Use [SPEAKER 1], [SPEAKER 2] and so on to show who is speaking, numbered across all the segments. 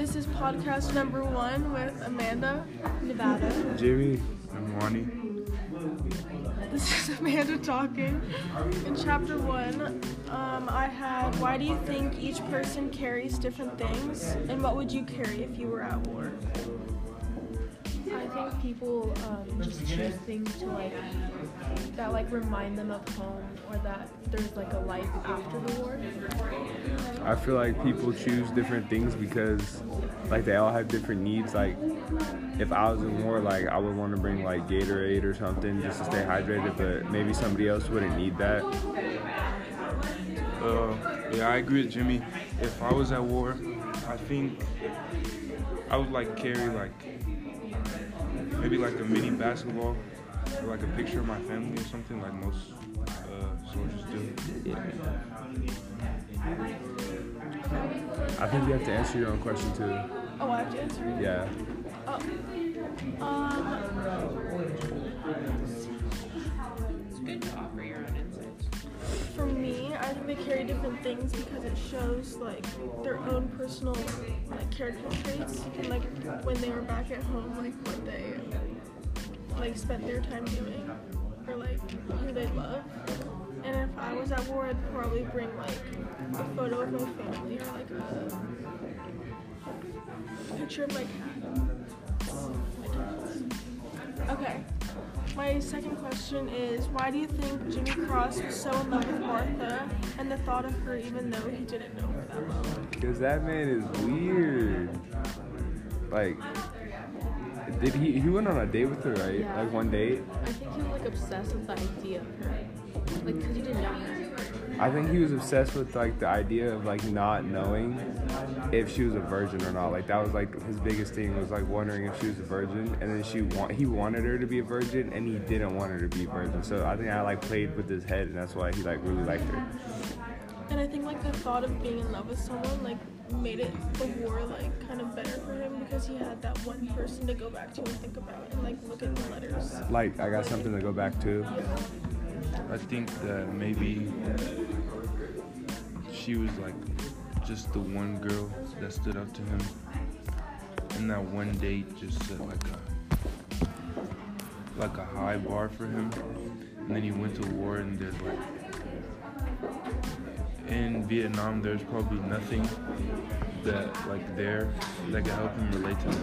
[SPEAKER 1] This is podcast number 1 with Amanda,
[SPEAKER 2] Nevada,
[SPEAKER 3] Jimmy, and Wani.
[SPEAKER 1] This is Amanda talking. In chapter 1, I had, why do you think each person carries different things, and what would you carry if you were at war?
[SPEAKER 2] I think people just choose things to that remind them of home, or that there's a life after the war.
[SPEAKER 3] I feel like people choose different things because they all have different needs. If I was in war, I would want to bring Gatorade or something just to stay hydrated, but maybe somebody else wouldn't need that.
[SPEAKER 4] Yeah, I agree with Jimmy. If I was at war, I think I would carry maybe a mini basketball or a picture of my family or something like most soldiers do.
[SPEAKER 3] I think you have to answer your own question too.
[SPEAKER 1] Oh, I have to answer it?
[SPEAKER 3] Yeah.
[SPEAKER 2] It's good to offer your own insights.
[SPEAKER 1] For me, I think they carry different things because it shows their own personal character traits and when they were back at home, what they spent their time doing, or who they love. And if I was at war, I'd probably bring a photo of my family, or a picture of my cat. Okay. My second question is, why do you think Jimmy Cross was so in love with Martha and the thought of her even though he didn't know her that well?
[SPEAKER 3] Because that man is weird. Did he went on a date with her, right?
[SPEAKER 2] Yeah.
[SPEAKER 3] One date?
[SPEAKER 2] I think he was obsessed with the idea of her. Because he didn't know her.
[SPEAKER 3] I think he was obsessed with the idea of not knowing if she was a virgin or not. That was his biggest thing, was wondering if she was a virgin, and then he wanted her to be a virgin, and he didn't want her to be a virgin. So I think I played with his head, and that's why he really liked her.
[SPEAKER 1] And I think the thought of being in love with someone made the war kind of better for him, because he had that one person to go back to and think about and look at the letters.
[SPEAKER 3] I got something to go back to.
[SPEAKER 4] I think that maybe she was just the one girl that stood out to him, and that one date just set a high bar for him. And then he went to war, and there's in Vietnam there's probably nothing that there that can help him relate to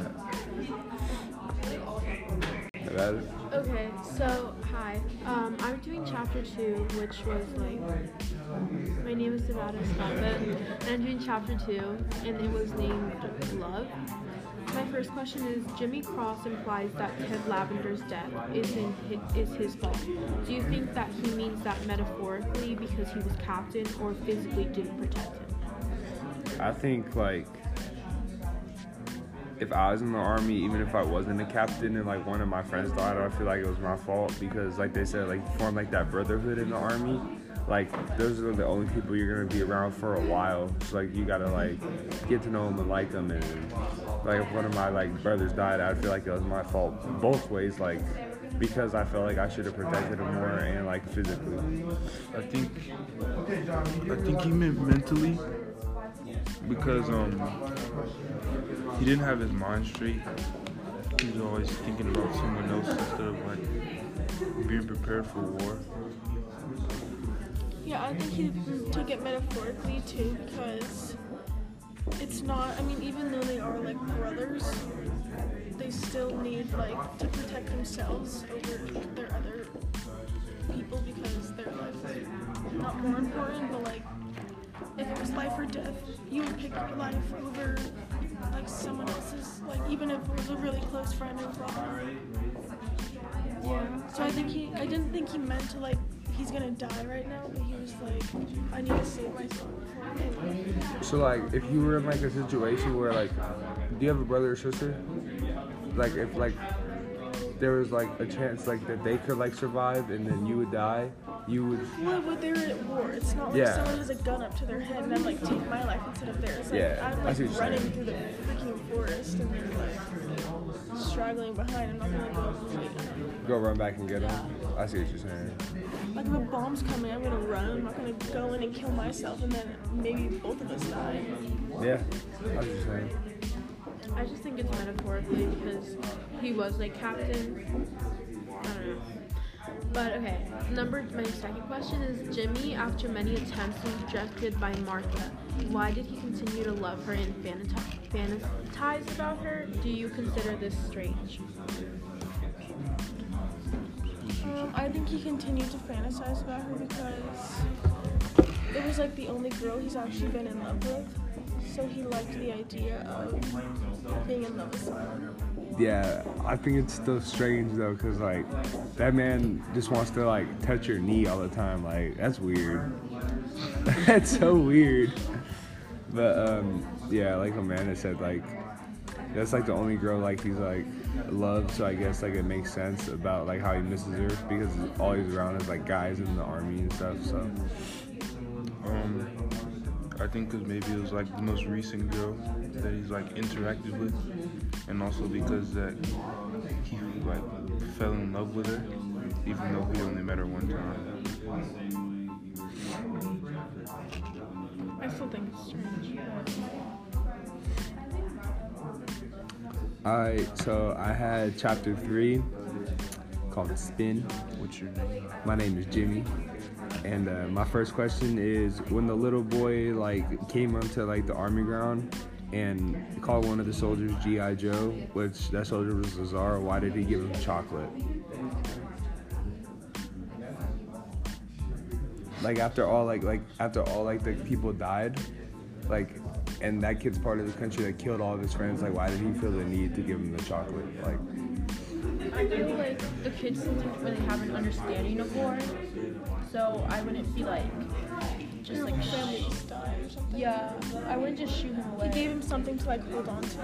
[SPEAKER 4] that.
[SPEAKER 2] Okay, so hi. I'm doing chapter 2, which was my name is Nevada Scott, and I'm doing chapter 2, and it was named Love. My first question is, Jimmy Cross implies that Ted Lavender's death is his fault. Do you think that he means that metaphorically because he was captain, or physically didn't protect him?
[SPEAKER 3] I think if I was in the army, even if I wasn't a captain and one of my friends died, I feel it was my fault, because they said form that brotherhood in the army. Those are the only people you're gonna be around for a while. So you gotta get to know them and like them. And if one of my brothers died, I feel it was my fault both ways. Because I felt I should have protected him more, and physically.
[SPEAKER 4] I think he meant mentally, because he didn't have his mind straight. He was always thinking about someone else instead of being prepared for war.
[SPEAKER 1] Yeah, I think he took it metaphorically too, because it's not, even though they are brothers, they still need to protect themselves over their other people, because their life is not more important, but if it was life or death, you would pick life over someone else's, even if it was a really close friend or brother. Yeah, so I didn't think he meant to he's gonna die right now, but he was I need to save myself.
[SPEAKER 3] So if you were in a situation where do you have a brother or sister? If there was a chance that they could survive and then you would die, you would.
[SPEAKER 1] Well, but they're at war. It's not someone has a gun up to their head and I'm take my life instead of theirs. I'm
[SPEAKER 3] I see what you're
[SPEAKER 1] running
[SPEAKER 3] saying.
[SPEAKER 1] through the freaking forest and they're straggling behind. I'm not gonna
[SPEAKER 3] Go run back and get them. I see what you're saying.
[SPEAKER 1] If a bomb's coming, I'm gonna run. I'm not gonna go in and kill myself and then maybe both of us die.
[SPEAKER 3] Yeah, I was just saying.
[SPEAKER 2] I just think it's metaphorically because he was like captain. I don't know. But okay, my second question is Jimmy, after many attempts, was rejected by Martha. Why did he continue to love her and fantasize about her? Do you consider this strange?
[SPEAKER 1] I think he continued to fantasize about her because it was like the only girl he's actually been in love with. So he liked the idea of being in love with someone.
[SPEAKER 3] Yeah, I think it's still strange though, cause like that man just wants to like touch your knee all the time. Like that's weird. That's so weird. But yeah, like Amanda said, like that's like the only girl like he's like loved. So I guess like it makes sense about like how he misses her because all he's around is like guys in the army and stuff. So
[SPEAKER 4] I think because maybe it was like the most recent girl that he's like interacted with, and also because that he like fell in love with her, even though he only met her one time.
[SPEAKER 1] I still think it's strange.
[SPEAKER 3] Alright, so I had chapter 3 called Spin.
[SPEAKER 4] What's your name?
[SPEAKER 3] My name is Jimmy. And my first question is, when the little boy like came onto like the army ground and called one of the soldiers G.I. Joe, which that soldier was Lazar, why did he give him chocolate? Like after all the people died, like, and that kid's part of the country that killed all of his friends, like why did he feel the need to give him the chocolate? Like,
[SPEAKER 2] I feel like the kids didn't really have an understanding of war, so I wouldn't be like, just like
[SPEAKER 1] Family just died or something.
[SPEAKER 2] yeah, I wouldn't just shoot him away.
[SPEAKER 1] He gave him something to like hold on to.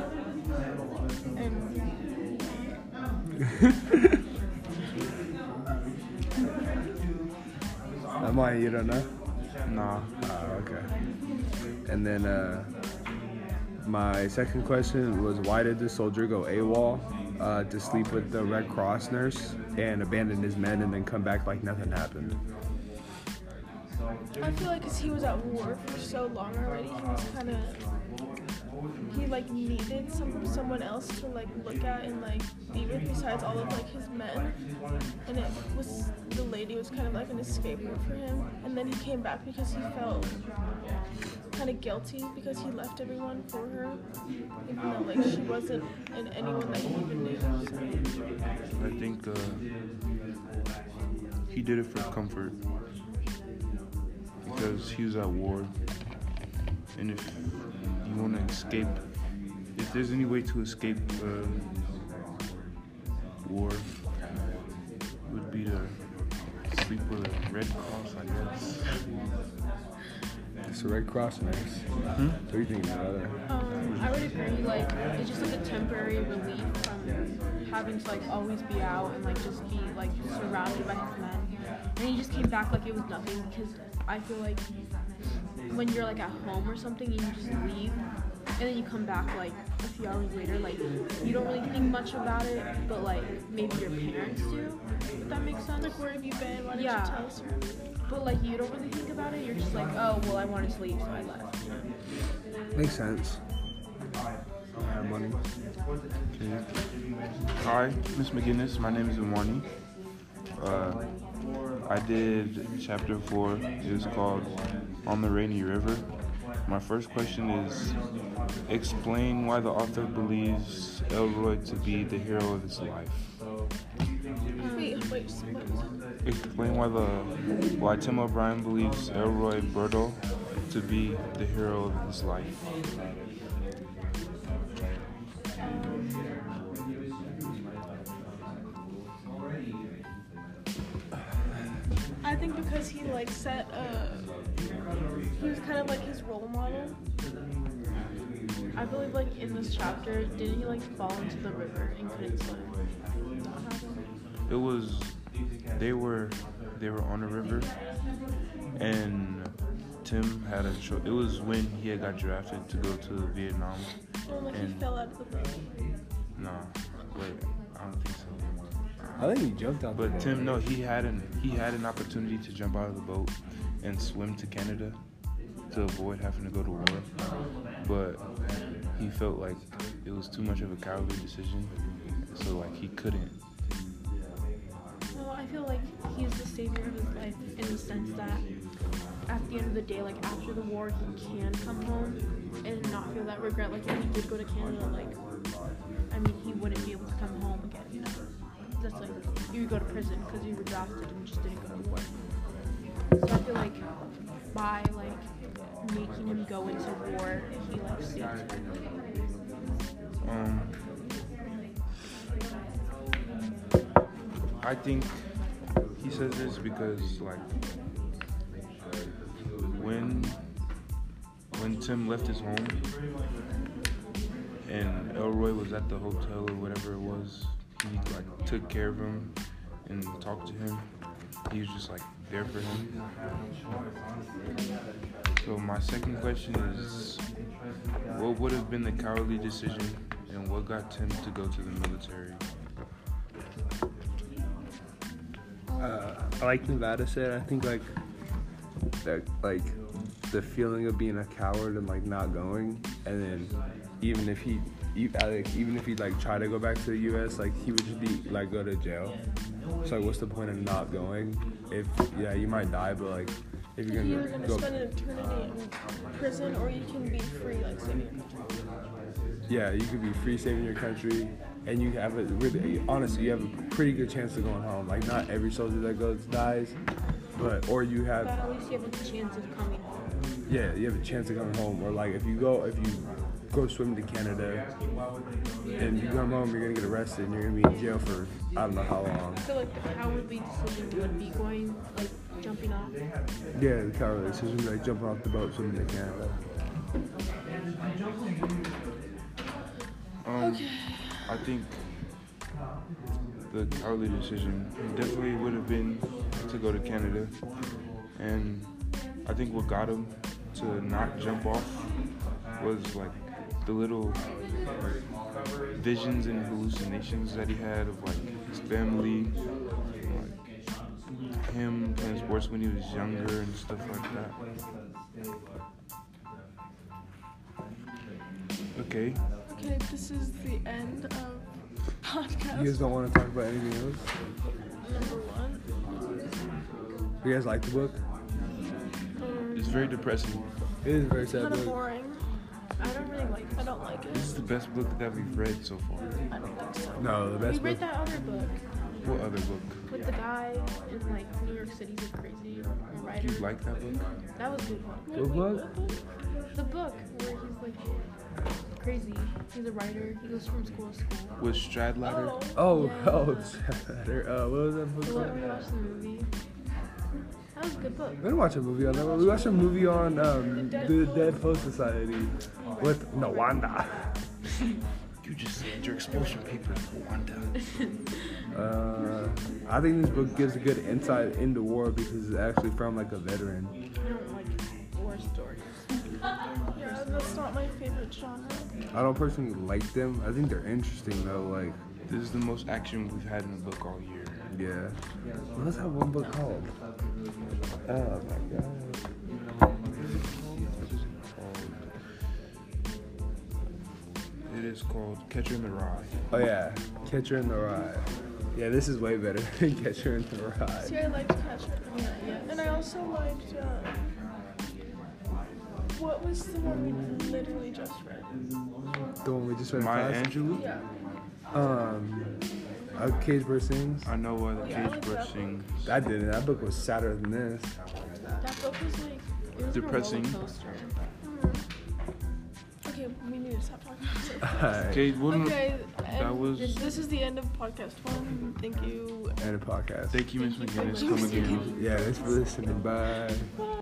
[SPEAKER 1] And
[SPEAKER 3] Amaya, you don't know?
[SPEAKER 4] Nah.
[SPEAKER 3] Oh, okay. And then my second question was, why did the soldier go AWOL to sleep with the Red Cross nurse and abandon his men and then come back like nothing happened?
[SPEAKER 1] I feel like because he was at war for so long already, he like needed someone else to like look at and like be with besides all of like his men, and the lady was kind of like an escape route for him, and then he came back because he felt kind of guilty because he left everyone for her, even though like she wasn't in anyone that he even knew. So.
[SPEAKER 4] I think he did it for comfort because he was at war, and if you want to escape, if there's any way to escape war, would be to sleep with a Red Cross, I guess.
[SPEAKER 3] It's a Red Cross nurse. What do you think about that?
[SPEAKER 2] I would agree, like, it's just like a temporary relief from having to like always be out and like just be like surrounded by his men. And he just came back like it was nothing, because I feel like when you're like at home or something, you just leave and then you come back like a few hours later, like you don't really think much about it, but like maybe your parents do, if that makes sense.
[SPEAKER 1] Like, where have you been? Why didn't
[SPEAKER 2] Yeah.
[SPEAKER 1] you tell us? Or anything?
[SPEAKER 2] But like you don't really think about it, you're just like, oh well, I want to sleep, so I left, you know?
[SPEAKER 3] Makes sense. I have money.
[SPEAKER 4] Okay. Hi, Miss McGinnis. My name is Imwani. I did chapter 4. It was called On the Rainy River. My first question is, explain why the author believes Elroy to be the hero of his life.
[SPEAKER 1] Wait.
[SPEAKER 4] Explain why Tim O'Brien believes Elroy Birdle to be the hero of his life.
[SPEAKER 1] I think because he like he was kind of like his role model.
[SPEAKER 2] I believe like in this chapter, didn't he like fall into the river and couldn't swim?
[SPEAKER 4] It was, they were on a river, and Tim had a choice. It was when he had got drafted to go to Vietnam.
[SPEAKER 1] Or like he
[SPEAKER 4] And-
[SPEAKER 1] fell out of the boat.
[SPEAKER 4] No, wait, I don't think so.
[SPEAKER 3] I think he jumped out.
[SPEAKER 4] But Tim, no, he had an opportunity to jump out of the boat and swim to Canada to avoid having to go to war. But he felt like it was too much of a cowardly decision, so like he couldn't.
[SPEAKER 2] Well, I feel like he's the savior of his life in the sense that at the end of the day, like after the war, he can come home and not feel that regret. Like if he did go to Canada, like I mean, he wouldn't be able to come home again. You know, that's like you go to prison because you were drafted and just didn't go to war. So I feel like by like making him go into war, he like saved him.
[SPEAKER 4] I think he says this because like when Tim left his home and Elroy was at the hotel or whatever it was, he like took care of him and talked to him. He was just like there for him. So my second question is, what would have been the cowardly decision and what got Tim to go to the military?
[SPEAKER 3] Like Nevada said, I think like that, like the feeling of being a coward and like not going, and then even if he like try to go back to the U.S., like he would just be like go to jail. So like, what's the point of not going? If you might die, but like if you're
[SPEAKER 1] You're
[SPEAKER 3] gonna
[SPEAKER 1] gonna
[SPEAKER 3] go,
[SPEAKER 1] spend an eternity in prison, or you can be free, like saving your country.
[SPEAKER 3] yeah, you could be free saving your country, and you have honestly, you have a pretty good chance of going home. Like not every soldier that goes dies, but or you have.
[SPEAKER 2] But at least you have a chance of coming home.
[SPEAKER 3] Yeah, you have a chance of coming home. Or like if you go swim to Canada and you come home, you're gonna get arrested and you're gonna be in jail for I don't know how long.
[SPEAKER 2] I feel like the cowardly decision would be going, like, jumping off.
[SPEAKER 3] Yeah, the cowardly decision, like jumping off the boat, swimming to Canada.
[SPEAKER 4] I think the cowardly decision definitely would have been to go to Canada, and I think what got him to not jump off was like the little visions and hallucinations that he had of like his family, like him playing sports when he was younger and stuff like that. Okay.
[SPEAKER 1] Okay, this is the end of podcast.
[SPEAKER 3] You guys don't want to talk about anything else?
[SPEAKER 1] Number 1.
[SPEAKER 3] You guys like the book?
[SPEAKER 4] It's very depressing.
[SPEAKER 3] It is a very sad
[SPEAKER 1] Kind of
[SPEAKER 3] book.
[SPEAKER 1] boring.
[SPEAKER 2] I don't really like
[SPEAKER 1] I don't like it.
[SPEAKER 4] This is the best book that we've read so far.
[SPEAKER 1] I don't think so.
[SPEAKER 3] No, the
[SPEAKER 2] We
[SPEAKER 3] best book.
[SPEAKER 2] read that other book
[SPEAKER 4] What other book?
[SPEAKER 2] with the guy in like New York City who's crazy, a writer.
[SPEAKER 4] Do you like that book?
[SPEAKER 2] That was a good one.
[SPEAKER 3] What book?
[SPEAKER 2] The book where he's like crazy. He's a writer. He goes from school to school.
[SPEAKER 4] With Stradlater?
[SPEAKER 3] Oh,
[SPEAKER 2] Yeah.
[SPEAKER 3] what was that book
[SPEAKER 2] The
[SPEAKER 3] called?
[SPEAKER 2] one we watched the movie. That was a good book.
[SPEAKER 3] We didn't watch a movie on that one. We watched a movie on the Dead Post Society with Nawanda.
[SPEAKER 4] You just said your expulsion papers, Wanda.
[SPEAKER 3] I think this book gives a good insight into war because it's actually from like a veteran.
[SPEAKER 2] I don't like war stories.
[SPEAKER 1] Yeah, that's not my favorite genre.
[SPEAKER 3] I don't personally like them. I think they're interesting though. Like,
[SPEAKER 4] This is the most action we've had in a book all year.
[SPEAKER 3] yeah. What's that one book called? Oh my god.
[SPEAKER 4] It is called Catcher in the Rye.
[SPEAKER 3] Oh yeah, Catcher in the Rye. Yeah, this is way better than Catcher in the Rye.
[SPEAKER 1] See, I liked Catcher. Yeah. And I also liked, what was the one we literally just read?
[SPEAKER 3] The one we just read in
[SPEAKER 4] Maya
[SPEAKER 3] class.
[SPEAKER 4] Angelou?
[SPEAKER 1] Yeah.
[SPEAKER 3] Cage Bird Sings.
[SPEAKER 4] I know why the
[SPEAKER 1] Yeah, I
[SPEAKER 4] cage
[SPEAKER 1] like
[SPEAKER 4] bird
[SPEAKER 1] that book.
[SPEAKER 4] sings.
[SPEAKER 3] I didn't. That book was sadder than this.
[SPEAKER 1] That book was like,
[SPEAKER 2] It was
[SPEAKER 4] Depressing.
[SPEAKER 2] A roller coaster.
[SPEAKER 1] okay, we need to stop talking about it.
[SPEAKER 3] Alright.
[SPEAKER 4] Okay, well,
[SPEAKER 1] Okay,
[SPEAKER 4] that
[SPEAKER 1] and
[SPEAKER 4] was.
[SPEAKER 1] this is the end of podcast 1. Thank you.
[SPEAKER 3] And a podcast.
[SPEAKER 4] Thank you, Miss
[SPEAKER 1] Thank you
[SPEAKER 4] McGinnis.
[SPEAKER 1] for
[SPEAKER 4] Come
[SPEAKER 1] listening.
[SPEAKER 4] again.
[SPEAKER 3] Yeah, thanks for listening. Bye.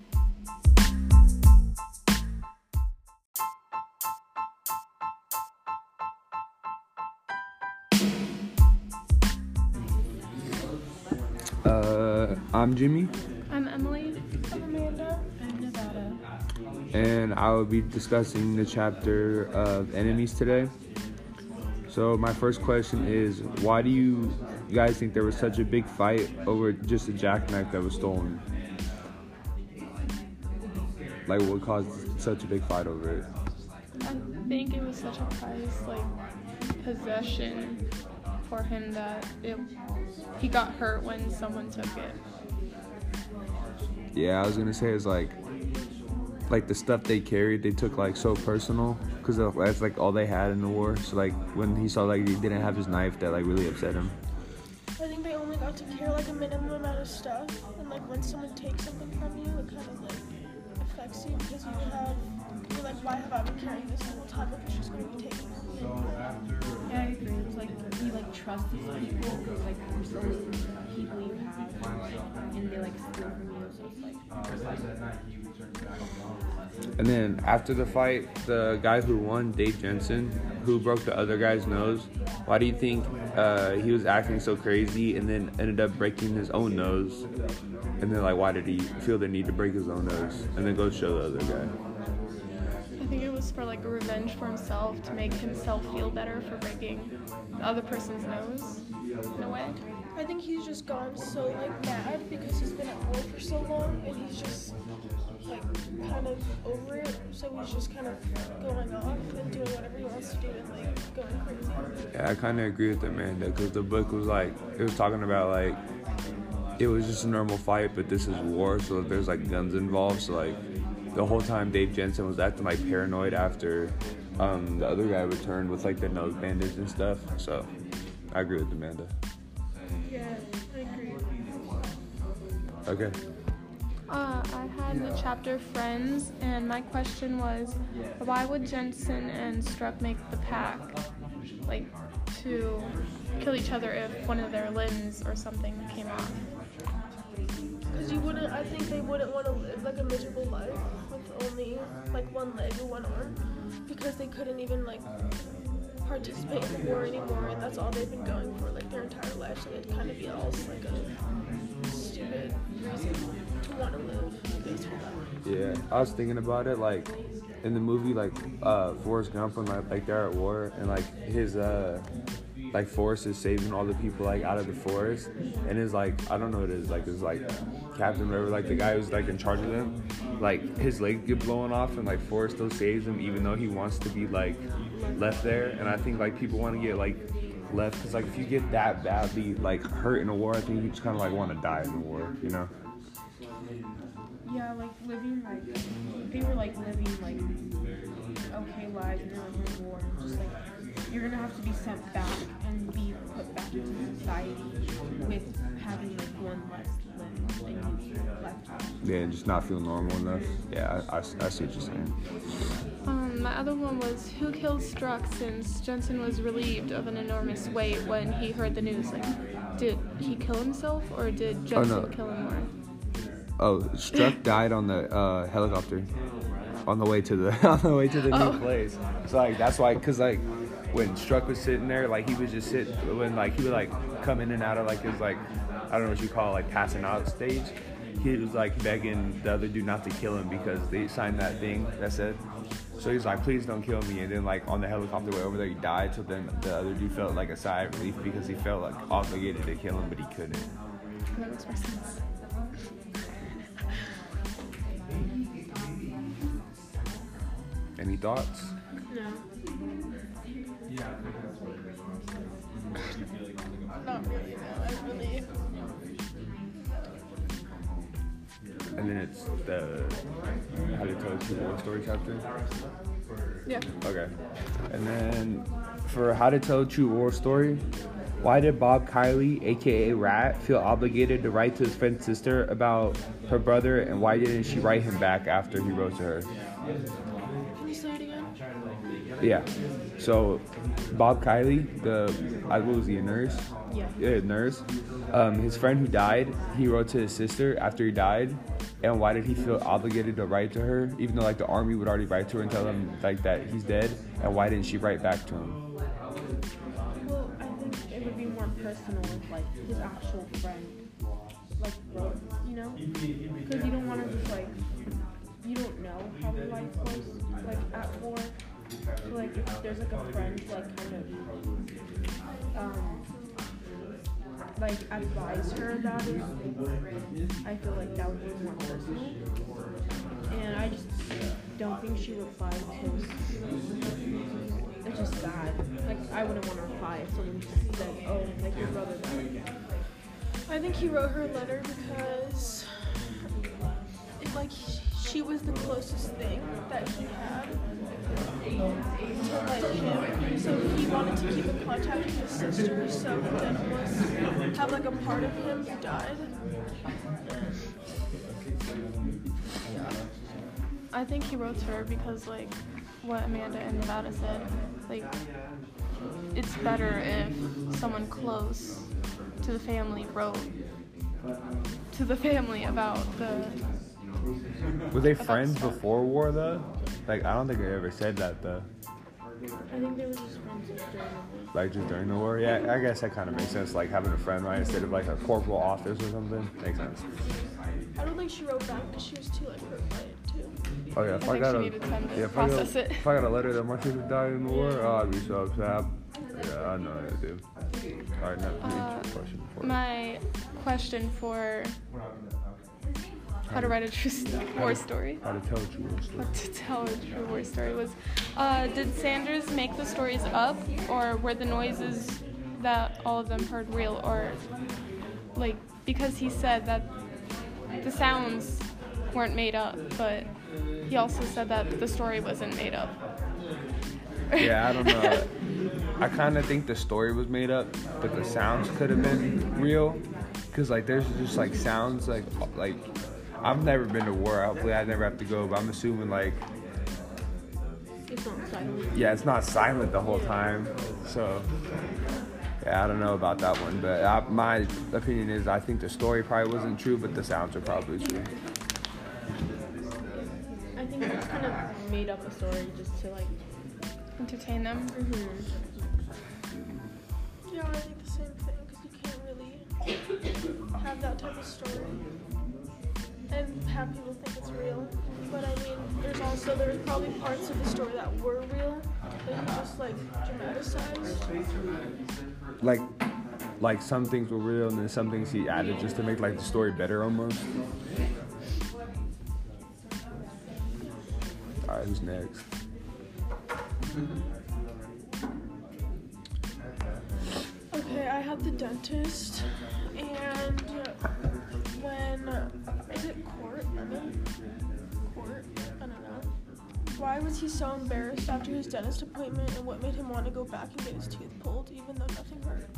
[SPEAKER 3] I'm Jimmy,
[SPEAKER 2] I'm Emily.
[SPEAKER 1] I'm Amanda.
[SPEAKER 2] I'm Nevada.
[SPEAKER 3] and I will be discussing the chapter of enemies today. So my first question is, why do you guys think there was such a big fight over just a jackknife that was stolen? Like, what caused such a big fight over it?
[SPEAKER 5] I think it was such a prized possession for him that he got hurt when someone took it.
[SPEAKER 3] Yeah, I was gonna say it's like the stuff they carried, they took like so personal because that's like all they had in the war. So like when he saw like he didn't have his knife, that like really upset him.
[SPEAKER 1] I think they only got to carry like a minimum amount of stuff, and like when someone takes something from you, it kind of like affects you because you're like, why have I been carrying this the whole time if it's just going to be taken from me?
[SPEAKER 2] Yeah, I agree. It's like you like trust these people because like there's so many people you have, and they like steal from you. So it's like.
[SPEAKER 3] And then after the fight, the guy who won, Dave Jensen, who broke the other guy's nose, why do you think he was acting so crazy and then ended up breaking his own nose? And then like why did he feel the need to break his own nose and then go show the other guy?
[SPEAKER 5] I think it was for like a revenge for himself, to make himself feel better for breaking the other person's nose, in a way.
[SPEAKER 1] I think he's just gone so like mad because he's been at war for so long, and he's just like kind of over it. So he's just kind of going off and doing whatever he wants to do and like going crazy.
[SPEAKER 3] Yeah, I kind of agree with Amanda because the book was like, it was talking about like, it was just a normal fight, but this is war, so there's like guns involved. So like the whole time Dave Jensen was acting like paranoid after the other guy returned with like the nose bandage and stuff. So I agree with Amanda.
[SPEAKER 1] Yeah, I agree.
[SPEAKER 3] Okay.
[SPEAKER 5] I had the chapter Friends, and my question was, why would Jensen and Struck make the pact, like, to kill each other if one of their limbs or something came off?
[SPEAKER 1] Because I think they wouldn't want to live like a miserable life with only like one leg or one arm, because they couldn't even like participate in the war anymore, and that's all they've been going for like their entire life, so it'd kind of be all like a stupid reason to want to live based on that.
[SPEAKER 3] Yeah, I was thinking about it like in the movie like Forrest Gump when like they're at war and like his like Forrest is saving all the people like out of the forest, and his like I don't know what it is like his like captain whatever, like the guy who's like in charge of them, like his legs get blown off and like Forrest still saves him even though he wants to be like left there. And I think like people want to get like left because like if you get that badly like hurt in a war, I think you just kind of like want to die in the war, you know?
[SPEAKER 2] Yeah, like living like they were like living like okay lives, and they're like in war, and just like you're gonna have to be sent back and be put back into society with having like one less limb and you left out.
[SPEAKER 3] Yeah, and just not feel normal enough. Yeah, I see what you're saying.
[SPEAKER 5] My other one was, who killed Struck, since Jensen was relieved of an enormous weight when he heard the news? Like, did he kill himself or did Jensen kill him more?
[SPEAKER 3] Oh, Struck died on the helicopter on the way to the new place. So like that's why, cause like when Struck was sitting there, like he was just when like he would like come in and out of like his like I don't know what you call it, like passing out stage. He was like begging the other dude not to kill him because they signed that thing that said. So he's like, please don't kill me. And then like on the helicopter way over there, he died. So then the other dude felt like a sigh of relief because he felt like obligated to kill him, but he couldn't.
[SPEAKER 5] That makes more sense.
[SPEAKER 3] Any thoughts?
[SPEAKER 2] No.
[SPEAKER 1] Not really, no. I really.
[SPEAKER 3] And then it's the How to Tell a True War Story chapter.
[SPEAKER 5] Yeah.
[SPEAKER 3] Okay. And then for How to Tell a True War Story, why did Bob Kiley, aka Rat, feel obligated to write to his friend's sister about her brother, and why didn't she write him back after he wrote to her?
[SPEAKER 1] Can you say it again?
[SPEAKER 3] Yeah. So Bob Kiley, what was he, a nurse? Yeah, nurse. His friend who died, he wrote to his sister after he died. And why did he feel obligated to write to her, even though like the army would already write to her and tell him like that he's dead? And why didn't she write back to him?
[SPEAKER 2] Well, I think it would be more personal if like his actual friend like wrote, you know? Because you don't want to just like, you don't know how their life was like at war. So like if there's like a friend like kind of like advise her about it, I feel like that would be more personal. And I just don't think she replied because it's just bad. Like, I wouldn't want to reply if someone just said, oh, like your brother died.
[SPEAKER 1] I think he wrote her a letter because, she was the closest thing that he had to, like, him. So he wanted to keep in contact with his sister, so he didn't almost have, like, a part of him who died.
[SPEAKER 5] I think he wrote to her because, like, what Amanda and Nevada said, like, it's better if someone close to the family wrote to the family about the...
[SPEAKER 3] Were they
[SPEAKER 5] about
[SPEAKER 3] friends
[SPEAKER 5] stuff.
[SPEAKER 3] before war though? Like, I don't think they ever said that though.
[SPEAKER 2] I think they were just friends during the war.
[SPEAKER 3] Like, just during the war? Yeah, I guess that kind of makes sense. Like, having a friend, right, instead of like a corporal office or something. Makes sense.
[SPEAKER 1] I don't think she wrote back because she was too, like, hurt by it, too.
[SPEAKER 3] Oh yeah,
[SPEAKER 5] I
[SPEAKER 3] if I
[SPEAKER 5] think
[SPEAKER 3] got
[SPEAKER 5] she
[SPEAKER 3] a
[SPEAKER 5] needed time to
[SPEAKER 3] if I got,
[SPEAKER 5] process it.
[SPEAKER 3] if I got a letter that my sister died in the war, oh, I'd be so upset. Yeah, I know I do. All right, now read your question for you.
[SPEAKER 5] My question for how to write a true war story.
[SPEAKER 3] How to tell a true war story.
[SPEAKER 5] What to tell a true war story was, did Sanders make the stories up, or were the noises that all of them heard real, or, like, because he said that the sounds weren't made up, but he also said that the story wasn't made up.
[SPEAKER 3] Yeah, I don't know. I kind of think the story was made up, but the sounds could have been real. Cause like there's just like sounds like I've never been to war. Hopefully I never have to go, but I'm assuming like
[SPEAKER 2] It's not silent.
[SPEAKER 3] yeah, it's not silent the whole time. So yeah, I don't know about that one, but my opinion is I think the story probably wasn't true, but the sounds are probably true.
[SPEAKER 2] I think they just kind of made up a story just to, like,
[SPEAKER 5] Entertain them.
[SPEAKER 1] Yeah, I think the same thing because you can't really have that type of story and have people think it's real. But I mean, there's probably parts of the story that were real that you just like dramatized.
[SPEAKER 3] Like some things were real, and then some things he added just to make like the story better almost. All right, who's next?
[SPEAKER 1] Okay, I had the dentist, and when is it Court? Court? I don't know. Why was he so embarrassed after his dentist appointment, and what made him want to go back and get his tooth pulled, even though nothing hurt?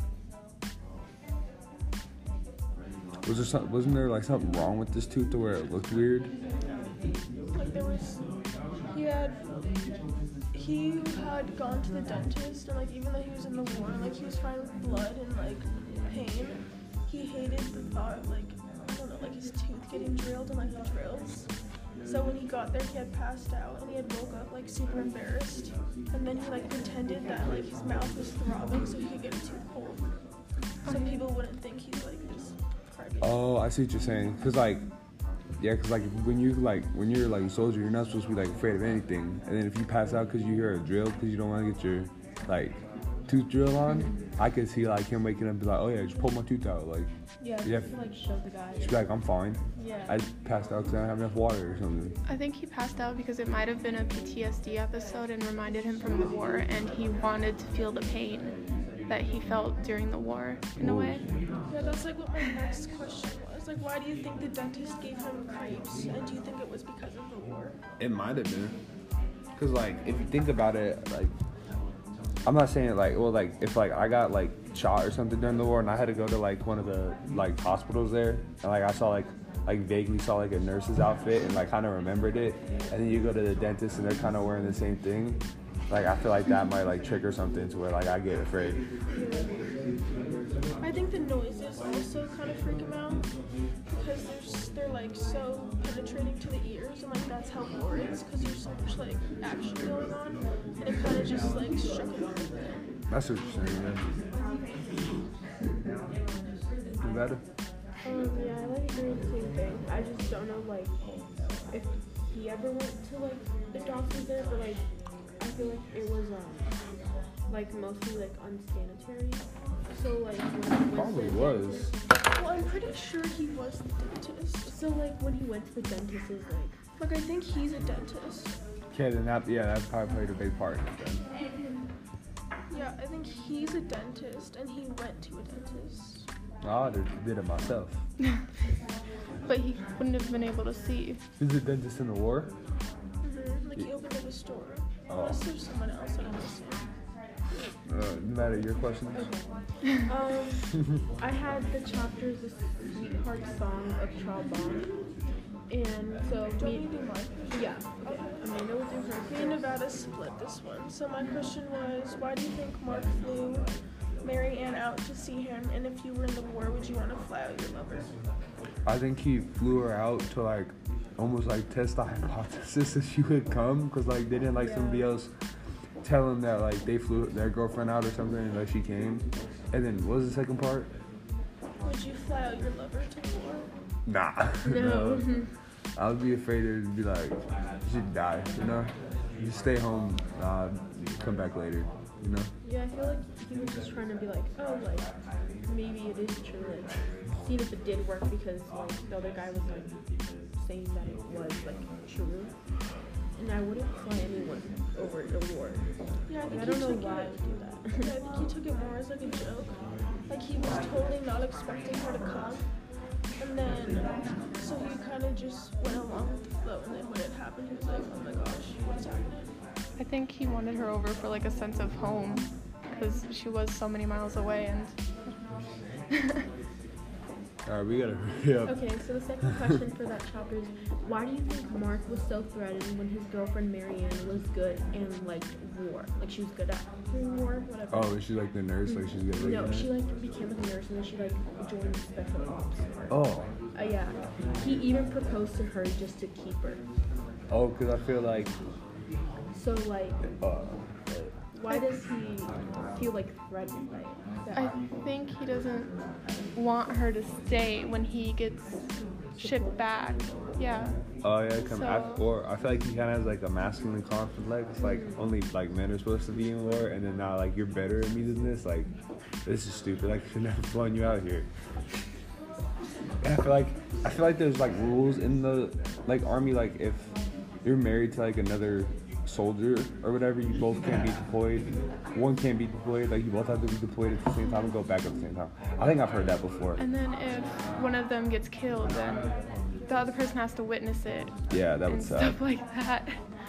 [SPEAKER 3] Wasn't there like something wrong with this tooth to where it looked weird?
[SPEAKER 1] Like he had gone to the dentist, and like even though he was in the war, like he was fine with blood and like pain, he hated the thought of like, I don't know, like his tooth getting drilled and like the drills. So when he got there, he had passed out and he had woke up like super embarrassed, and then he like pretended that like his mouth was throbbing so he could get a tooth pulled, so people wouldn't think he's like this crybaby.
[SPEAKER 3] Oh, I see what you're saying. Cause like when you're like a soldier, you're not supposed to be like afraid of anything. And then if you pass out because you hear a drill because you don't want to get your like tooth drill on, I could see like him waking up and be like, oh yeah, just pull my tooth out. Like
[SPEAKER 2] yeah,
[SPEAKER 3] yeah.
[SPEAKER 2] just to, like, show the guy.
[SPEAKER 3] Just be like, I'm fine.
[SPEAKER 2] Yeah.
[SPEAKER 3] I just passed out because I don't have enough water or something.
[SPEAKER 5] I think he passed out because it might have been a PTSD episode and reminded him from the war, and he wanted to feel the pain that he felt during the war, in a way.
[SPEAKER 1] Yeah, that's like what my next question was. Like, why do you think the dentist gave him crepes, and do you think it was because of the war?
[SPEAKER 3] It might have been. Cause like if you think about it, like I'm not saying like, well, like if like I got like shot or something during the war and I had to go to like one of the like hospitals there, and like I saw like vaguely saw like a nurse's outfit and like kind of remembered it, and then you go to the dentist and they're kind of wearing the same thing, like I feel like that might like trigger something to where like I get afraid.
[SPEAKER 1] I think the noises also kind of freak him out because they're like so penetrating to the ears, and like that's how war is because there's so much like action going on, and it kind of just like struck him off.
[SPEAKER 3] That's what you're saying, yeah. Better?
[SPEAKER 2] Yeah, I like doing the same thing. I just don't know like if he ever went to like the doctors there, but like I feel like it was like mostly like unsanitary. So like when he
[SPEAKER 3] Probably
[SPEAKER 2] went to the
[SPEAKER 3] was.
[SPEAKER 2] dentist,
[SPEAKER 1] Well, I'm pretty sure he was the dentist.
[SPEAKER 2] so like when he went to the dentist's like
[SPEAKER 1] Like, I think he's a dentist.
[SPEAKER 3] Okay, then that probably played a big part in it then.
[SPEAKER 1] Yeah, I think he's a dentist, and he went to a dentist.
[SPEAKER 3] I did it myself.
[SPEAKER 5] But he wouldn't have been able to see.
[SPEAKER 3] He's a dentist in the war?
[SPEAKER 1] Like, he opened up a store.
[SPEAKER 3] Oh.
[SPEAKER 1] Unless there's someone else that I'm missing.
[SPEAKER 3] Matter your questions?
[SPEAKER 2] I had the chapters The Sweetheart Song of Charbon. And so
[SPEAKER 1] Do you want me to do mine?
[SPEAKER 2] yeah.
[SPEAKER 1] Okay.
[SPEAKER 2] Amanda will do her.
[SPEAKER 1] Me and Nevada split this one. So my question was, why do you think Mark flew Mary Ann out to see him? And if you were in the war, would you want to fly out your lover?
[SPEAKER 3] I think he flew her out to like almost like test the hypothesis that she would come, because like they didn't like somebody else tell him that like they flew their girlfriend out or something and like she came. And then what was the second part?
[SPEAKER 1] Would you fly out your lover to the war?
[SPEAKER 3] Nah.
[SPEAKER 2] No.
[SPEAKER 3] I would be afraid it would be like she'd die, you know? You stay home, come back later, you know?
[SPEAKER 2] Yeah, I feel like he was just trying to be like, oh, like, maybe it is true, like, see if it did work, because, like, the other guy was, like, saying that it was, like, true. And I wouldn't fly anyone over the war.
[SPEAKER 1] Yeah,
[SPEAKER 2] I don't know why I would do that.
[SPEAKER 1] Yeah, I think he took it more as like a joke. Like, he was totally not expecting her to come. And then, so he kind of just went along with the flow. And then when it happened, he was like, oh my gosh, what's happening?
[SPEAKER 5] I think he wanted her over for like a sense of home, because she was so many miles away. And
[SPEAKER 3] Alright, we gotta hurry up.
[SPEAKER 2] Okay, so the second question for that chapter is, why do you think Mark was so threatened when his girlfriend Marianne was good and liked war? Like, she was good at doing war, whatever.
[SPEAKER 3] Oh, is she like the nurse? Like she's good?
[SPEAKER 2] No, she like became like a nurse and then she like joined the special ops part.
[SPEAKER 3] Oh.
[SPEAKER 2] Yeah. He even proposed to her just to keep her.
[SPEAKER 3] Oh, because I feel like
[SPEAKER 2] So like,
[SPEAKER 3] uh,
[SPEAKER 2] why does he feel like threatened by it?
[SPEAKER 5] I think he doesn't want her to stay when he gets shipped back. Yeah.
[SPEAKER 3] oh yeah, I feel like he kind of has like a masculine complex. Like only like men are supposed to be in war, and then now like you're better at me than this. Like this is stupid. Like I should never flown you out here. And I feel like there's like rules in the like army. Like if you're married to like another soldier or whatever, you both can't be deployed. One can't be deployed. Like you both have to be deployed at the same time and go back at the same time. I think I've heard that before.
[SPEAKER 5] And then if one of them gets killed, then the other person has to witness it.
[SPEAKER 3] Yeah, that would
[SPEAKER 5] and
[SPEAKER 3] suck.
[SPEAKER 5] stuff like that.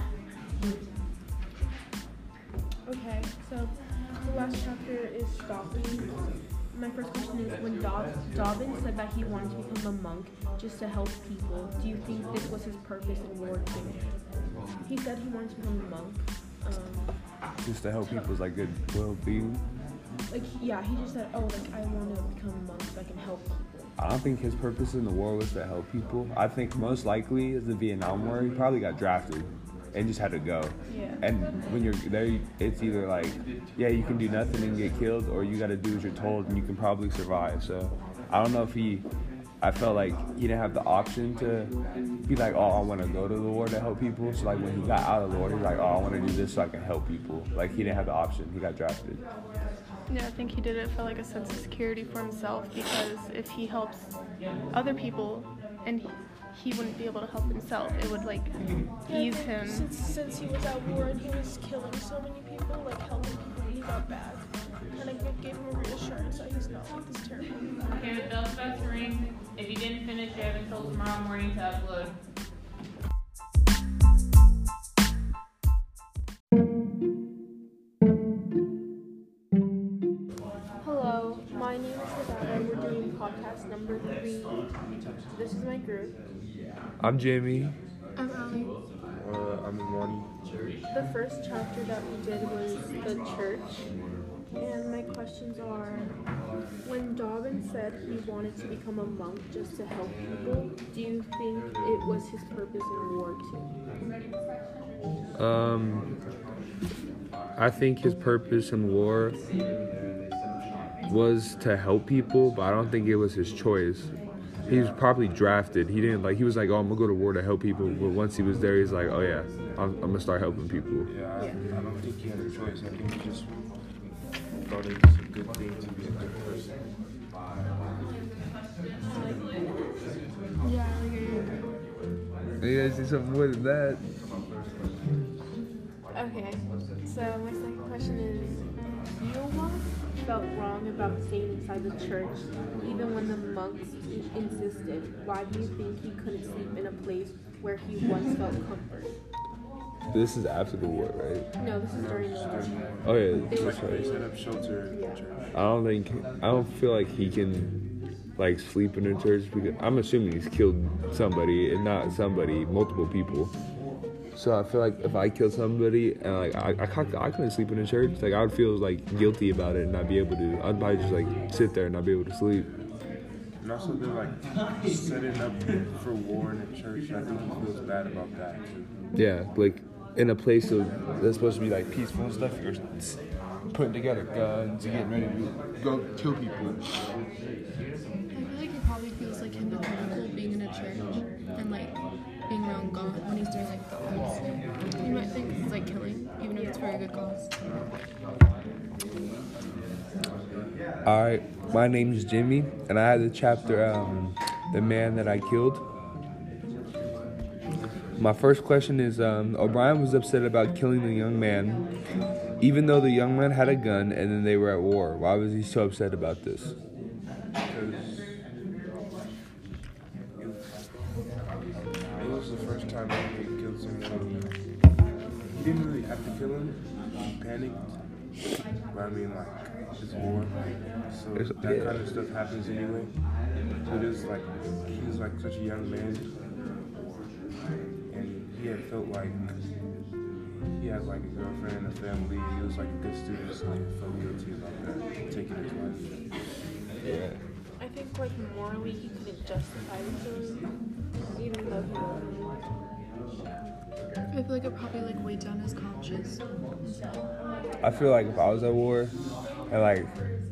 [SPEAKER 2] Okay, so the last chapter is stalking. My first question is, when Dobbin said that he wanted to become a monk just to help people, do you think this was his purpose in war too? He said he wanted to become a monk.
[SPEAKER 3] Just to help people's like good well-being.
[SPEAKER 2] Like, yeah, he just said, oh, like, I want to become a monk so I can help people.
[SPEAKER 3] I don't think his purpose in the war was to help people. I think most likely is the Vietnam War. He probably got drafted and just had to go.
[SPEAKER 2] Yeah.
[SPEAKER 3] And when you're there, it's either like, yeah, you can do nothing and get killed, or you got to do as you're told and you can probably survive. So I don't know if I felt like he didn't have the option to be like, oh, I want to go to the war to help people. So like when he got out of the war, he was like, oh, I want to do this so I can help people. Like he didn't have the option. He got drafted.
[SPEAKER 5] Yeah, I think he did it for like a sense of security for himself, because if he helps other people and he wouldn't be able to help himself, it would like ease him.
[SPEAKER 1] Since he was at war and he was killing so many people, like helping people, he got back. And it gave him a reassurance that he's not like this terrible.
[SPEAKER 6] Okay, the bell's about to ring. If you didn't finish, you have until tomorrow morning to upload.
[SPEAKER 2] Hello, my name is Nevada. We're doing podcast number 3. This is my group.
[SPEAKER 3] I'm Jamie.
[SPEAKER 5] I'm Ali.
[SPEAKER 4] I'm Imani.
[SPEAKER 2] The first chapter that we did was the church. And my questions are, when Dobbin said he wanted to become a monk just to help people, do you think it was his purpose in war too?
[SPEAKER 3] I think his purpose in war was to help people, but I don't think it was his choice. He was probably drafted. He didn't like. He was like, "Oh, I'm gonna go to war to help people." But once he was there, he's like, "Oh yeah, I'm gonna start helping people."
[SPEAKER 4] Yeah, I don't think he had a choice. I think he just thought it was a good thing to be a good person.
[SPEAKER 5] Yeah, like
[SPEAKER 3] You gotta say something more than that.
[SPEAKER 2] Okay, so my second question is, Kiowa felt wrong about staying inside the church, even when the monks insisted. Why do you think he couldn't sleep in a place where he once felt comfort?
[SPEAKER 3] This is after the war, right?
[SPEAKER 2] No, this is during the war.
[SPEAKER 3] Oh yeah,
[SPEAKER 2] They were
[SPEAKER 3] that's right.
[SPEAKER 4] They set up shelter in the church.
[SPEAKER 3] I don't feel like he can like sleep in a church because I'm assuming he's killed somebody and not somebody, multiple people. So I feel like if I killed somebody and like I couldn't sleep in a church, like I would feel like guilty about it and not be able to. I'd probably just like sit there and not be able to sleep.
[SPEAKER 4] And also they're like setting up for war in the church. And I think he feels bad about that too.
[SPEAKER 3] Yeah, like in a place that's supposed to be like peaceful and stuff, you're putting together guns and getting ready to go kill people.
[SPEAKER 7] I feel like he probably feels like hypocritical being in a church and like being around God when he's doing like the opposite. You might think it's like killing, even if it's for a good cause.
[SPEAKER 3] Alright, my name is Jimmy, and I had the chapter, The Man That I Killed. My first question is, O'Brien was upset about killing the young man, even though the young man had a gun and then they were at war. Why was he so upset about this?
[SPEAKER 4] Because it was the first time he had killed someone. He didn't really have to kill him. He panicked. But I mean, like, it's war. So that kind of stuff happens anyway. So it is like, he was like such a young man. And he had felt like he had like a girlfriend and a family. He was like a good student, so he felt guilty about that, taking his life.
[SPEAKER 3] Yeah.
[SPEAKER 2] I think like morally he couldn't justify the killing, even though he wasn't.
[SPEAKER 7] I feel like it probably like weighed down his conscience.
[SPEAKER 3] I feel like if I was at war and like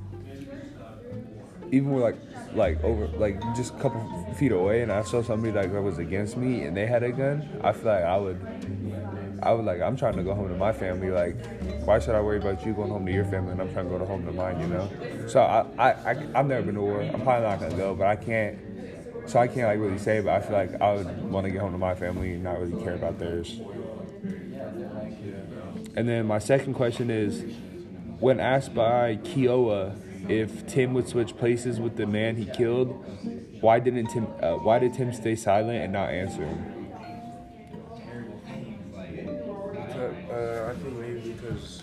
[SPEAKER 3] even with like over like just a couple feet away and I saw somebody like that was against me and they had a gun, I feel like I would like, I'm trying to go home to my family. Like, why should I worry about you going home to your family and I'm trying to go home to mine, you know? So I've never been to war. I'm probably not gonna go, but I can't like really say, but I feel like I would want to get home to my family and not really care about theirs. And then my second question is, when asked by Kiowa if Tim would switch places with the man he killed, why did Tim stay silent and not answer him?
[SPEAKER 4] I think maybe because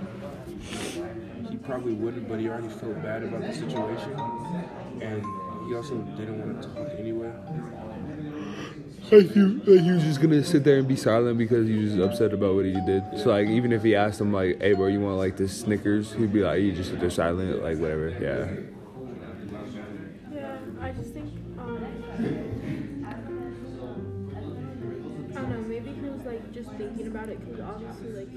[SPEAKER 4] he probably wouldn't, but he already felt bad about the situation, and he also didn't want to talk anyway.
[SPEAKER 3] Like he was just gonna sit there and be silent because he was upset about what he did. So like even if he asked him like, "Hey bro, you want like this Snickers?" He'd be like, "You just sit there silent, like whatever." Yeah.
[SPEAKER 2] Yeah, I just think I don't know. Maybe he was like just thinking about it because obviously like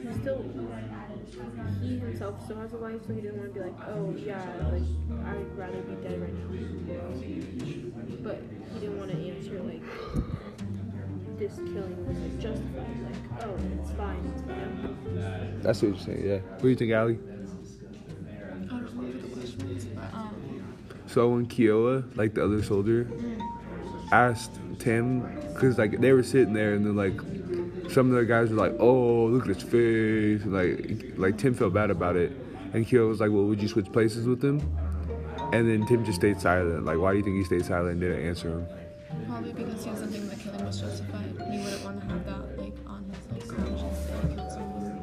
[SPEAKER 2] he himself still has a life, so he didn't want to be like, "Oh yeah, like I'd rather be dead right now." But he didn't want to answer like this killing was like justified. Like, oh, it's fine.
[SPEAKER 3] That's what you're saying. Yeah. What do you think, Allie?
[SPEAKER 7] I don't remember the questions, but
[SPEAKER 3] So when Kiowa, like the other soldier, asked Tim, because like they were sitting there and then like some of the guys were like, "Oh, look at his face," and like Tim felt bad about it, and Kiowa was like, "Well, would you switch places with him?" And then Tim just stayed silent. Like, why do you think he stayed silent and didn't answer him?
[SPEAKER 7] probably because he doesn't think the killing was justified. He wouldn't want to have that like on his like conscience that he killed someone.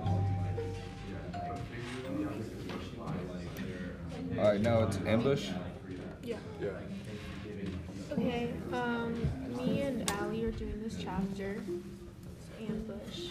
[SPEAKER 3] All right, now it's ambush.
[SPEAKER 2] Yeah.
[SPEAKER 4] Yeah.
[SPEAKER 2] Okay. Me and Allie are doing this chapter. It's ambush.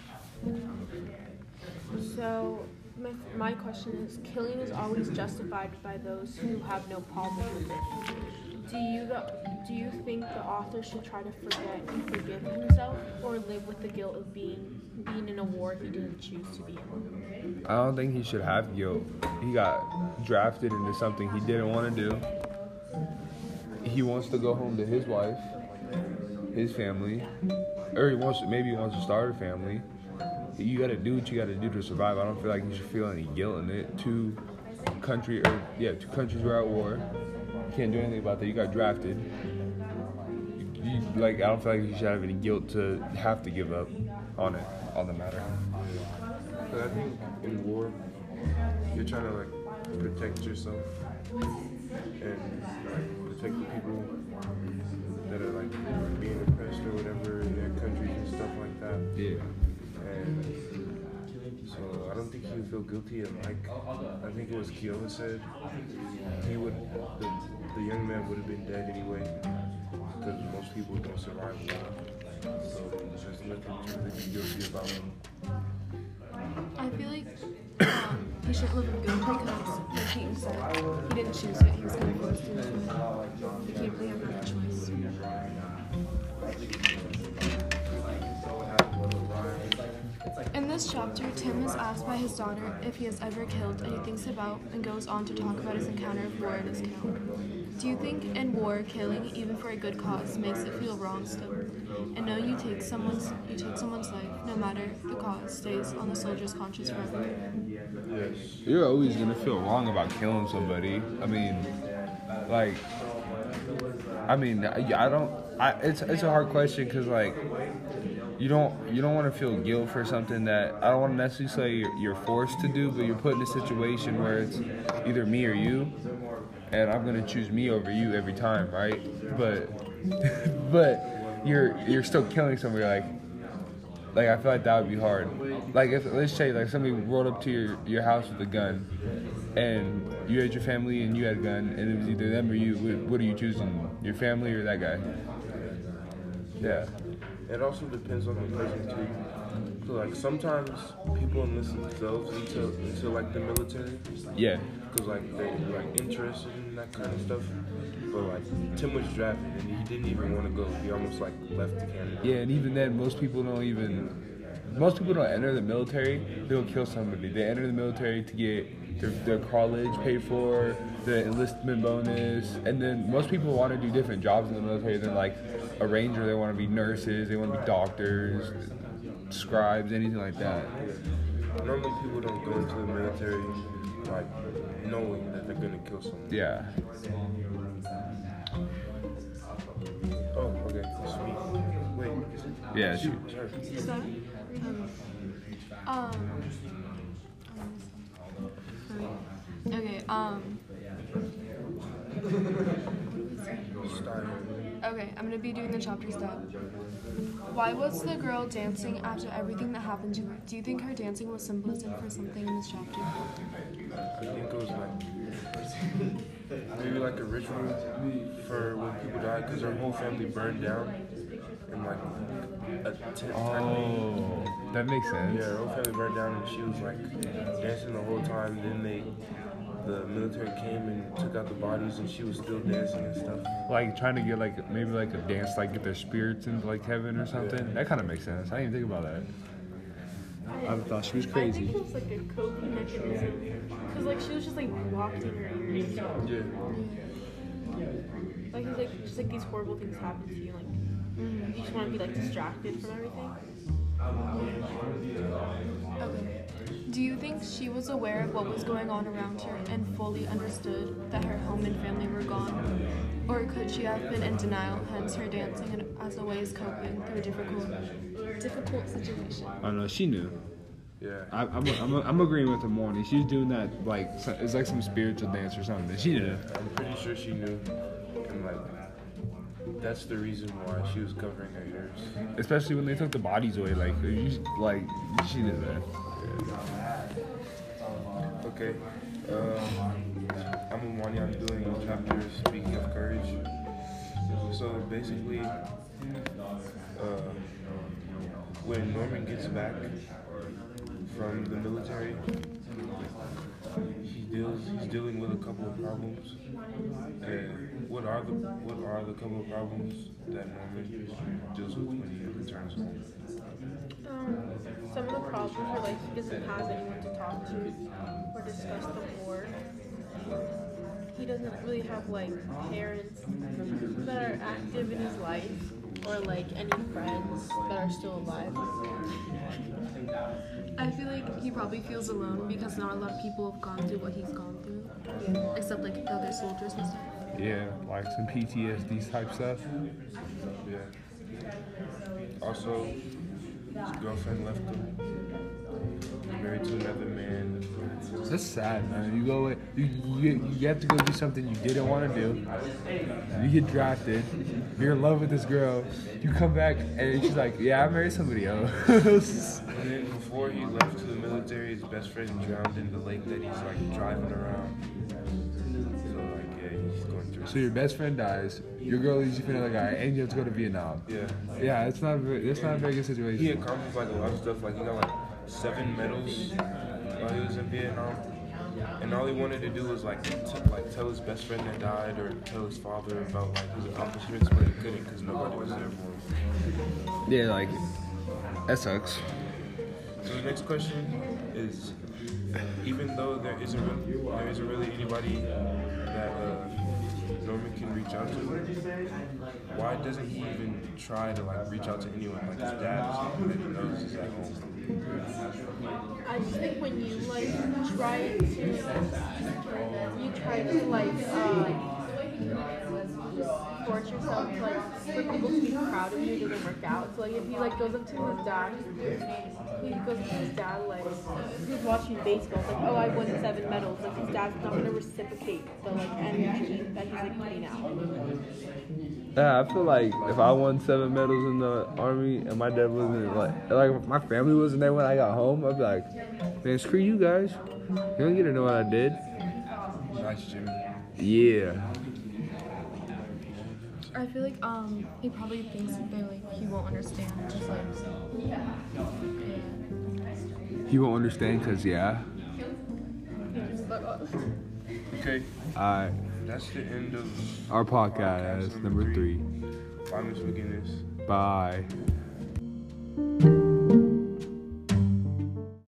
[SPEAKER 2] So my question is, killing is always justified by those who have no problem with it. Do you think the author should try to forget and forgive himself, or live with the guilt of being in a war he didn't choose to be in?
[SPEAKER 3] I don't think he should have guilt. He got drafted into something he didn't want to do. He wants to go home to his wife, his family, or maybe he wants to start a family. You gotta do what you gotta do to survive. I don't feel like you should feel any guilt in it. Two countries were at war. You can't do anything about that. You got drafted. like I don't feel like he should have any guilt to have to give up on the matter.
[SPEAKER 4] But I think in war, you're trying to like protect yourself and like protect the people that are like being oppressed or whatever in their countries and stuff like that.
[SPEAKER 3] Yeah.
[SPEAKER 4] And so I don't think he would feel guilty. And like I think it was Keola said, he would the young man would have been dead anyway because most people don't survive war. So there's nothing to really be guilty about him.
[SPEAKER 7] I feel like he shouldn't live in guilt because, like Keaton said, he didn't choose it. He was kind of forced into it. He can't really have that choice. In this chapter, Tim is asked by his daughter if he has ever killed, and he thinks about and goes on to talk about his encounter of war in his count. Do you think in war, killing, even for a good cause, makes it feel wrong still? And knowing you take someone's life, no matter the cause, stays on the soldier's conscience forever.
[SPEAKER 4] Yes.
[SPEAKER 3] You're always gonna feel wrong about killing somebody. I mean, it's a hard question because like you don't want to feel guilt for something that I don't want to necessarily say you're forced to do, but you're put in a situation where it's either me or you, and I'm gonna choose me over you every time, right? But you're still killing somebody. Like I feel like that would be hard. Like if let's say like somebody rolled up to your house with a gun, and you had your family and you had a gun, and it was either them or you. What are you choosing? Your family or that guy? Yeah.
[SPEAKER 4] It also depends on the person too. So like sometimes people enlist themselves into like the military.
[SPEAKER 3] Yeah.
[SPEAKER 4] Because like they're like interested in that kind of stuff. But like Tim was drafted and he didn't even want to go. He almost like left Canada.
[SPEAKER 3] Yeah, and even then, most people don't enter the military. They'll kill somebody. They enter the military to get their college paid for, the enlistment bonus, and then most people want to do different jobs in the military. They're like a ranger. They want to be nurses. They want to be doctors, scribes, anything like that.
[SPEAKER 4] Normally, people don't go into the military like knowing that they're gonna kill someone.
[SPEAKER 3] Yeah.
[SPEAKER 4] Oh, okay. Sweet. Wait.
[SPEAKER 3] Yeah. Shoot.
[SPEAKER 4] Sorry.
[SPEAKER 7] Okay, okay, I'm gonna be doing the chapter stuff. Why was the girl dancing after everything that happened to her? Do you think her dancing was symbolism for something in this chapter?
[SPEAKER 4] I think it was like maybe like a ritual for when people died because her whole family burned down in like a tent.
[SPEAKER 3] Oh, that makes sense.
[SPEAKER 4] Yeah, her whole family burned down and she was like dancing the whole time. Then the military came and took out the bodies and she was still dancing and stuff.
[SPEAKER 3] Like trying to get like maybe like a dance, like get their spirits into like heaven or something. Yeah. That kind of makes sense. I didn't even think about that. I thought she was crazy.
[SPEAKER 2] I think it was like a coping mechanism, cause like she was just like blocked in her ears.
[SPEAKER 4] Yeah.
[SPEAKER 2] Like it's like just like these horrible things happen to you, like you just want to be like distracted from everything.
[SPEAKER 7] Okay. Do you think she was aware of what was going on around her and fully understood that her home and family were gone? Or could she have been in denial, hence her dancing as a way of coping through a difficult situation?
[SPEAKER 3] I don't know. She knew.
[SPEAKER 4] Yeah.
[SPEAKER 3] I'm agreeing with her more. She's doing that like it's like some spiritual dance or something. She knew.
[SPEAKER 4] I'm pretty sure she knew, and like that's the reason why she was covering her ears.
[SPEAKER 3] Especially when they took the bodies away. Like she knew that.
[SPEAKER 4] Okay. I'm Umwani. I'm doing a chapter speaking of courage. So basically, when Norman gets back from the military, he's dealing with a couple of problems. And what are the couple of problems that Norman deals with when he returns home?
[SPEAKER 2] Some of the problems are like he doesn't have anyone to talk to or discuss the war. He doesn't really have like parents that are active in his life or like any friends that are still alive.
[SPEAKER 7] I feel like he probably feels alone because not a lot of people have gone through what he's gone through, except like the other soldiers and stuff.
[SPEAKER 3] Yeah, like some PTSD type stuff.
[SPEAKER 4] Yeah. Also, his girlfriend left him. He's married to another man.
[SPEAKER 3] That's sad, man. You go, you have to go do something you didn't want to do. You get drafted. You're in love with this girl. You come back and she's like, "Yeah, I married somebody else."
[SPEAKER 4] And then before he left to the military, his best friend drowned in the lake that he's like driving around. So like, yeah, he's going through.
[SPEAKER 3] So your best friend dies. Your girl leaves you for another guy, and you have to go to Vietnam.
[SPEAKER 4] Yeah.
[SPEAKER 3] Yeah, it's not a very good situation.
[SPEAKER 4] He accomplished like a lot of stuff. Like he got like 7 medals while he was in Vietnam, and all he wanted to do was like tell his best friend that died or tell his father about like his accomplishments, but he couldn't because nobody was there for him.
[SPEAKER 3] Yeah, like that sucks.
[SPEAKER 4] So the next question is, even though there isn't really anybody that Norman can reach out to, why doesn't he even try to like reach out to anyone? Like his dad or something that he knows is at home.
[SPEAKER 2] I just think when you like try to force yourself for people to be proud of you, it doesn't work out. So like if he like goes up to his dad, like he's watching baseball, it's like, oh, I won 7 medals. Like his dad's not gonna reciprocate the like energy that he's like putting out.
[SPEAKER 3] Yeah, I feel like if I won 7 medals in the army and my dad wasn't like my family wasn't there when I got home, I'd be like, man, screw you guys. You don't get to know what I did.
[SPEAKER 4] Nice, Jimmy.
[SPEAKER 3] Yeah.
[SPEAKER 7] I feel like he probably thinks that they're like he won't understand. Just like
[SPEAKER 3] He won't understand because
[SPEAKER 4] Okay.
[SPEAKER 3] Alright.
[SPEAKER 4] That's the end of
[SPEAKER 3] Our podcast number 3.
[SPEAKER 4] Bye, Miss McGinnis.
[SPEAKER 3] Bye.